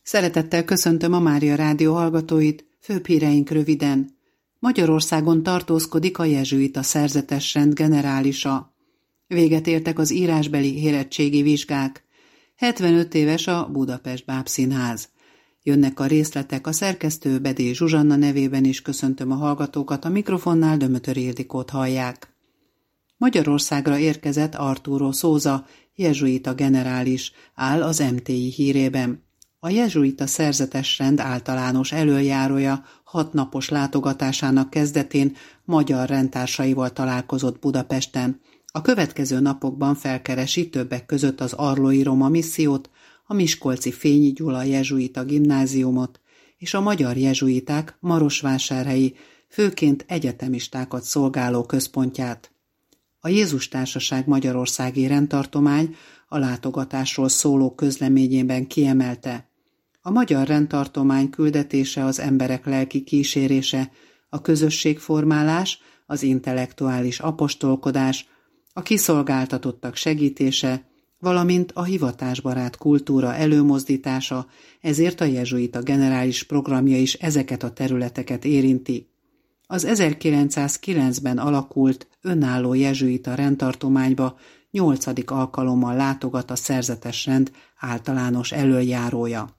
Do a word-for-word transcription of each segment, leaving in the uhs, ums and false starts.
Szeretettel köszöntöm a Mária Rádió hallgatóit, főbb híreink röviden. Magyarországon tartózkodik a jezsuita szerzetesrend generálisa. Véget értek az írásbeli érettségi vizsgák. hetvenöt éves a Budapest Bábszínház. Jönnek a részletek, a szerkesztő Bedély Zsuzsanna nevében is köszöntöm a hallgatókat, a mikrofonnál Dömötöri Ildikót hallják. Magyarországra érkezett Arturo Souza, jezsuita generális, áll az em té i hírében. A jezsuita szerzetesrend általános elöljárója hatnapos látogatásának kezdetén magyar rendtársaival találkozott Budapesten. A következő napokban felkeresi többek között az Arlói Roma Missziót, a miskolci Fényi Gyula jezsuita gimnáziumot és a magyar jezsuiták marosvásárhelyi, főként egyetemistákat szolgáló központját. A Jézus Társaság Magyarországi Rendtartomány a látogatásról szóló közleményében kiemelte: a magyar rendtartomány küldetése az emberek lelki kísérése, a közösségformálás, az intellektuális apostolkodás, a kiszolgáltatottak segítése, valamint a hivatásbarát kultúra előmozdítása, ezért a jezsuita generális programja is ezeket a területeket érinti. Az ezerkilencszázkilencben alakult önálló jezsuita rendtartományba nyolcadik alkalommal látogat a szerzetesrend általános elöljárója.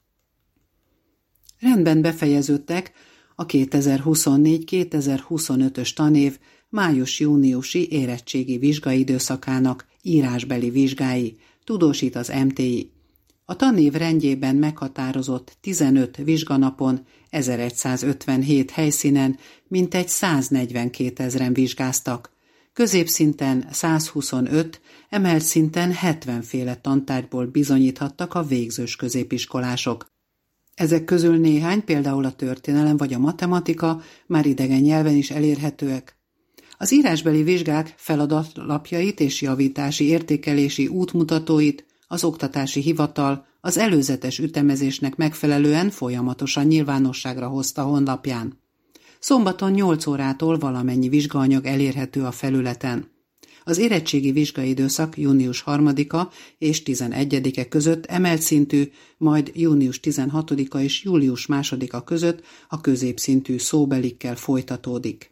Rendben befejeződtek a kétezer-huszonnégy kétezer-huszonötös tanév május-júniusi érettségi vizsgaidőszakának írásbeli vizsgái, tudósít az em té i. A tanév rendjében meghatározott tizenöt vizsganapon, ezeregyszázötvenhét helyszínen mintegy száznegyvenkétezren vizsgáztak. Középszinten százhuszonöt, emelt szinten hetven féle tantárgyból bizonyíthattak a végzős középiskolások. Ezek közül néhány, például a történelem vagy a matematika, már idegen nyelven is elérhetőek. Az írásbeli vizsgák feladatlapjait és javítási értékelési útmutatóit az Oktatási Hivatal az előzetes ütemezésnek megfelelően folyamatosan nyilvánosságra hozta honlapján. Szombaton nyolc órától valamennyi vizsgaanyag elérhető a felületen. Az érettségi vizsgaidőszak június harmadika és tizenegyedike között emelt szintű, majd június tizenhatodika és július másodika között a középszintű szóbelikkel folytatódik.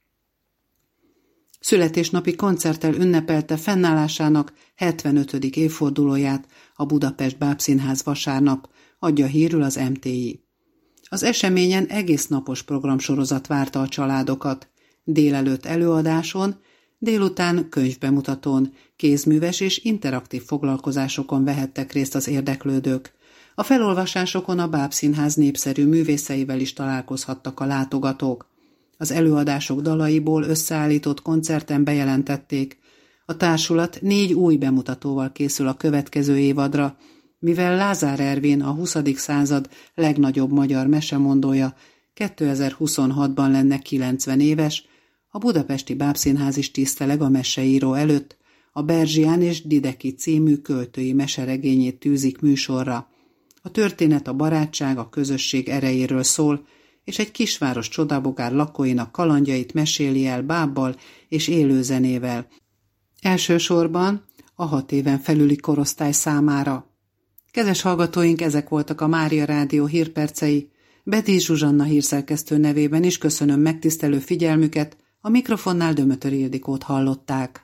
Születésnapi koncerttel ünnepelte fennállásának hetvenötödik évfordulóját a Budapest Bábszínház vasárnap, adja hírül az em té i. Az eseményen egész napos programsorozat várta a családokat. Délelőtt előadáson, délután könyvbemutatón, kézműves és interaktív foglalkozásokon vehettek részt az érdeklődők. A felolvasásokon a Bábszínház népszerű művészeivel is találkozhattak a látogatók. Az előadások dalaiból összeállított koncerten bejelentették: a társulat négy új bemutatóval készül a következő évadra, mivel Lázár Ervin a huszadik század legnagyobb magyar mesemondója kétezer-huszonhatban lenne kilencven éves, a Budapesti Bábszínház is tiszteleg a meseíró előtt, a Berzsián és Dideki című költői meseregényét tűzik műsorra. A történet a barátság, a közösség erejéről szól, és egy kisváros csodabogár lakóinak kalandjait meséli el bábbal és élőzenével. Elsősorban a hat éven felüli korosztály számára. Kedves hallgatóink, ezek voltak a Mária Rádió hírpercei. Bedély Zsuzsanna hírszerkesztő nevében is köszönöm megtisztelő figyelmüket, a mikrofonnál Dömötöri Ildikót hallották.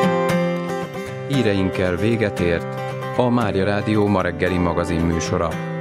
Híreinkkel véget ért a Mária Rádió ma reggeli magazin műsora.